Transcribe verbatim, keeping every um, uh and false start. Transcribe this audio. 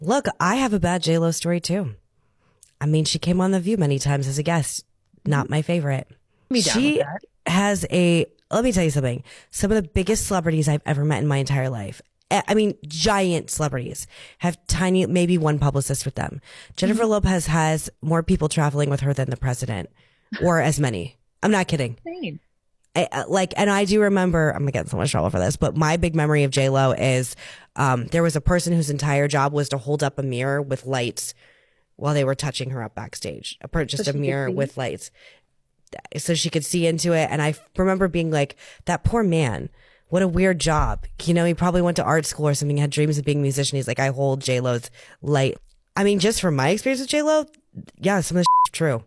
Look, I have a bad J Lo story too. I mean, she came on The View many times as a guest. Not my favorite. Me down She with that. has a, let me tell you something. Some of the biggest celebrities I've ever met in my entire life. I mean, giant celebrities have tiny, maybe one publicist with them. Jennifer mm-hmm. Lopez has more people traveling with her than the president, or as many. I'm not kidding. I, like, and I do remember, I'm gonna get in so much trouble for this, but my big memory of J Lo is um, there was a person whose entire job was to hold up a mirror with lights while they were touching her up backstage. A per, just so a mirror with lights, so she could see into it. And I remember being like, that poor man. What a weird job. You know, he probably went to art school or something, had dreams of being a musician. He's like, I hold J-Lo's light. I mean, just from my experience with J-Lo, yeah, some of the shit's true.